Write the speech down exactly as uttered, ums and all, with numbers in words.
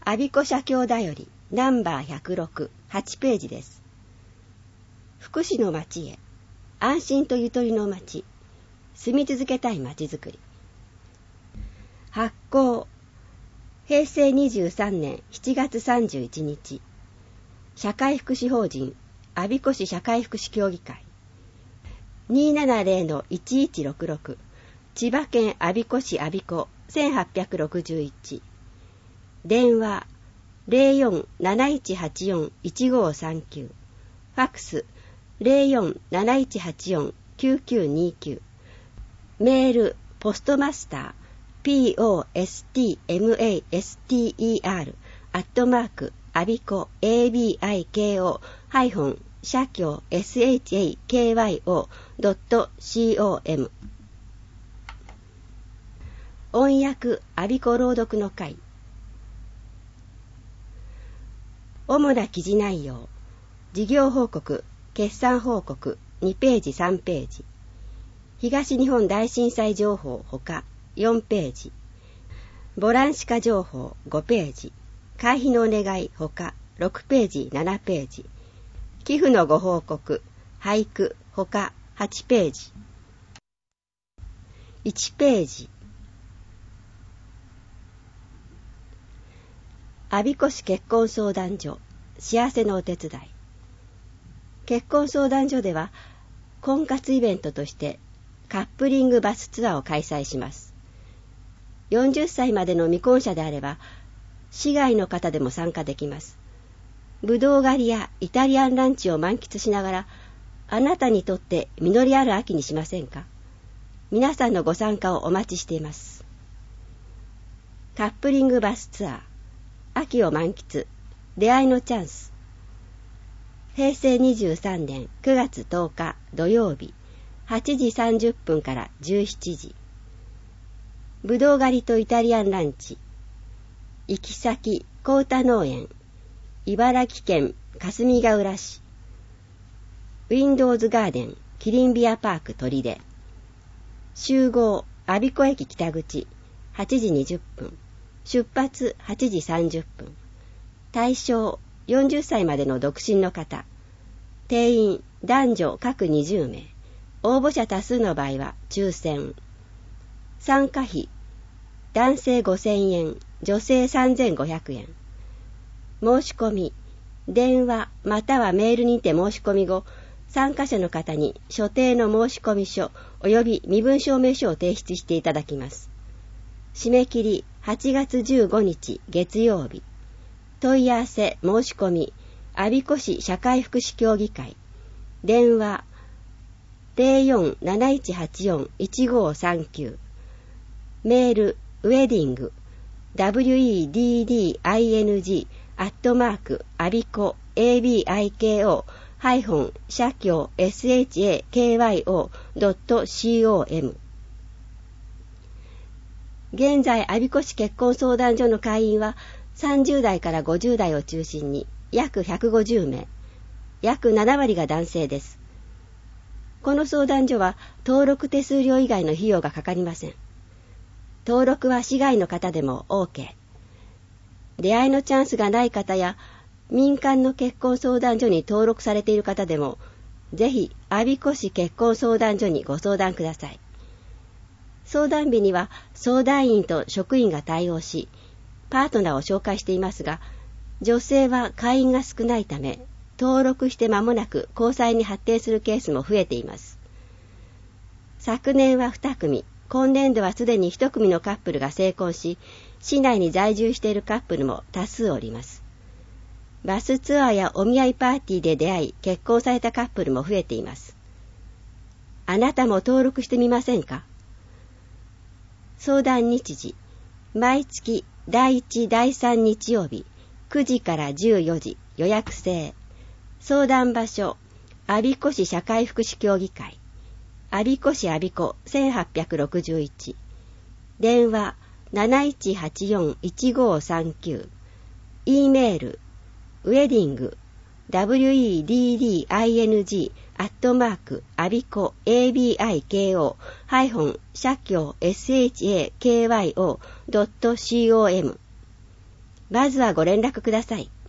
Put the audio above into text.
我孫子社協だよりナンバーひゃくろく、はちページです。福祉の町へ、安心とゆとりの町、住み続けたい町づくり。発行、へいせいにじゅうさんねんしちがつさんじゅういちにち、社会福祉法人我孫子市社会福祉協議会 にーななぜろのいちいちろくろく 千葉県我孫子市我孫子せんはっぴゃくろくじゅういち、電話 ゼロよんなないちはちよんいちごさんきゅう、ファックス ゼロよんなないちはちよんきゅうきゅうにきゅう、メールポストマスター ピーオーエスティーマスター アットマークアビコ エービーアイケーオー ハイフン社協 エスエイチエーケーワイオー ドット コム 音訳アビコ朗読の会。主な記事内容、事業報告、決算報告にページさんページ、東日本大震災情報ほかよんページ、ボランシカ情報ごページ、会費のお願いほかろくページななページ、寄付のご報告、俳句ほかはちページ、いちページ、我孫子市結婚相談所幸せのお手伝い。結婚相談所では婚活イベントとしてカップリングバスツアーを開催します。よんじゅっさいまでの未婚者であれば市外の方でも参加できます。ぶどう狩りやイタリアンランチを満喫しながら、あなたにとって実りある秋にしませんか？皆さんのご参加をお待ちしています。カップリングバスツアー、秋を満喫、出会いのチャンス。へいせいにじゅうさんねんくがつとおか土曜日、はちじさんじゅっぷんからじゅうしちじ。ぶどう狩りとイタリアンランチ。行き先、幸田農園。茨城県霞ヶ浦市。ウィンドウズガーデン、キリンビアパーク取手。集合、我孫子駅北口、はちじにじゅっぷん。出発はちじさんじゅっぷん。対象よんじゅっさいまでの独身の方。定員男女各にじゅうめい。応募者多数の場合は抽選。参加費男性ごせんえん、女性さんぜんごひゃくえん。申し込み電話またはメールにて申し込み後、参加者の方に所定の申込書及び身分証明書を提出していただきます。締め切りはちがつじゅうごにち月曜日。問い合わせ申し込み我孫子市社会福祉協議会。電話ゼロよんなないちはちよんいちごさんきゅう。メールウェディング ダブリューイーディーディーアイエヌジー アットマークアビコ エービーアイケーオー ハイフン社協 エスエイチエーケーワイオー ドット コム。現在我孫子市結婚相談所の会員はさんじゅうだいからごじゅうだいを中心に約ひゃくごじゅうめい、約ななわりが男性です。この相談所は登録手数料以外の費用がかかりません。登録は市外の方でも OK。出会いのチャンスがない方や民間の結婚相談所に登録されている方でも、ぜひ我孫子市結婚相談所にご相談ください。相談日には相談員と職員が対応し、パートナーを紹介していますが、女性は会員が少ないため、登録して間もなく交際に発展するケースも増えています。昨年はにくみ、今年度はすでにいち組のカップルが成婚し、市内に在住しているカップルも多数おります。バスツアーやお見合いパーティーで出会い、結婚されたカップルも増えています。あなたも登録してみませんか？相談日時、毎月だいいち、だいさん日曜日、くじからじゅうよじ、予約制。相談場所、我孫子市社会福祉協議会。我孫子市我孫子せんはっぴゃくろくじゅういち。電話なないちはちよんいちごさんきゅう。E メール、ウェディング、ダブリューイーディーディーアイエヌジー アットマーク、アビコ エービーアイケーオー ハイフン社協 エスエイチエーケーワイオー ドット コム。 まずはご連絡ください。